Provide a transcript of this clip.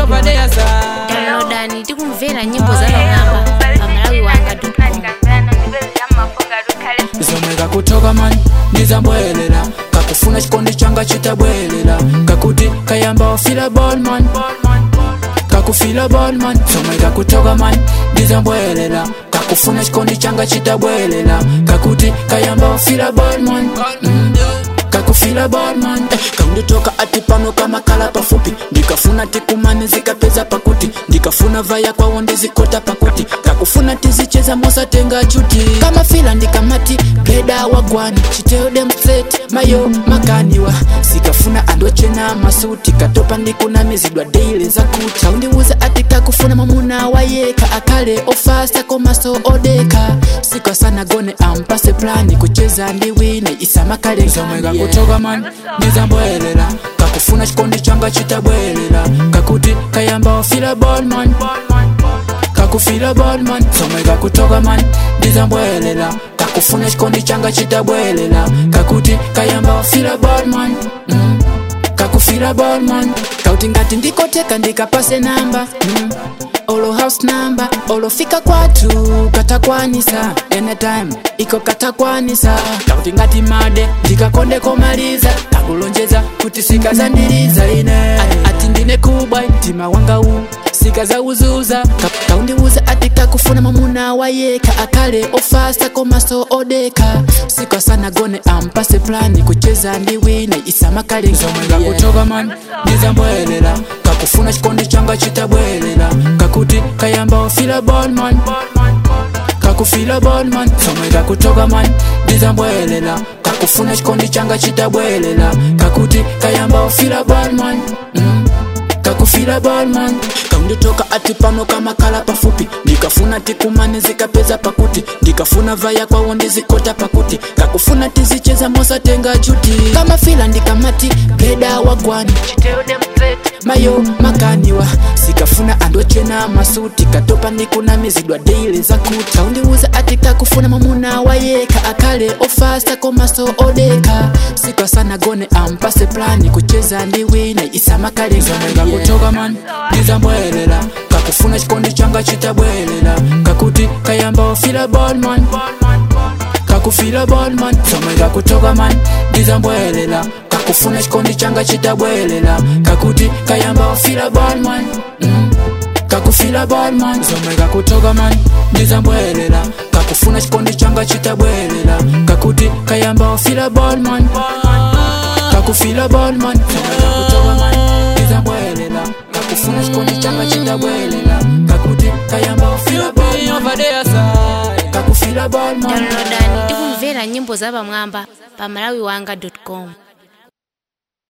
over there side. Downloadani tikumvera nyimbo za Bang'amba pa malawiwanga.com. Zomwe kakutoka man nizambwelela kakufuna chikondi changa chitabwelela kakuti kayamba wafila ball man kakufila ball man. Zomwe kakutoka man nizambwelela kakufuna chikondi changa chitabwelela kakuti kayamba wafila ball man kakufila ball man. Kaunditoka ati pano kama kala pafupi ndikafuna tikumane zikapeza pakuti ndikafuna vaya kwa wonde zikota pakuti kakufuna tizicheza mosa tenga chuti kama fila ndikamati bleda wagwani chiteo dem straight mayo makaniwa sikafuna andochena masuti katopa ndikuna mizidwa daily za kuti kaundiuza ati kakufuna mamuna wayeka akale ofasta komaso odeka sika sana gone ampase plani kucheza ndiwine isamakale zomwe kakutoka man nizambwelela kakufuna chikondi changa chitabwelela kakuti kayamba wafila ball man kakufila ball man. Zomwe kakutoka man nizambwelela kakufuna chikondi changa chitabwelela kakuti kayamba wafila ball man kakufila ball man. Kauti ngati ndikoteka ndikapase namba olo house number olo fika kwatu katakwanisa anytime iko katakwanisa kauti ngati made ndikakonde komaliza kakulonjeza kuti sikazandiriza ine ati ndine kubwa mtima wanga u sikaza uzuza kaundiuza ati kakufuna mamuna wayeka akale ofasta komaso odeka sika sana gone ampase plani kucheza ndiwine isamakale zomwe kakutoka man nizambwelela kakufuna chikondi changa chitabwelela kakuti kayamba wafila ball man kakufila ball man. Zomwe kakutoka man nizambwelela kakufuna chikondi changa chitabwelela kakuti kayamba wafila ball man kakufila ball man. Kaunditoka ati pano kama kala pafupi ndikafuna tikumane zikapeza pakuti ndikafuna vaya kwa wonde zikota pakuti kakufuna tizicheza mosa tenga chuti kama fila ndikamati bleda wagwani chiteo dem straight mayo makaniwa sikafuna andochena masuti katopa ndikuna mizidwa daily za kuti kaundiuza ati kakufuna mamuna wayeka akale ofasta komaso odeka sika sana gone ampase plani kucheza ndiwine isamakale zomwe kakutoka man nizambwelela kakufuna chikondi changa chitabwelela kakuti kayamba wafila ball man kakufila ball man. Zomwe kakutoka man nizambwelela kakufuna chikondi changa chitabwelela kakuti kayamba wafila ball man kakufila ball man. Zomwe kakutoka man nizambwelela kakufuna chikondi changa chitabwelela kakuti kayamba wafila ball man kakufila ball man. Zomwe kakutoka man nizambwelela kakufuna chikondi changa chitabwelela kakuti kayamba wafila ball man kakufila ball man. Downloadani tikumvera nyimbo za Bang'amba pa malawiwanga.com.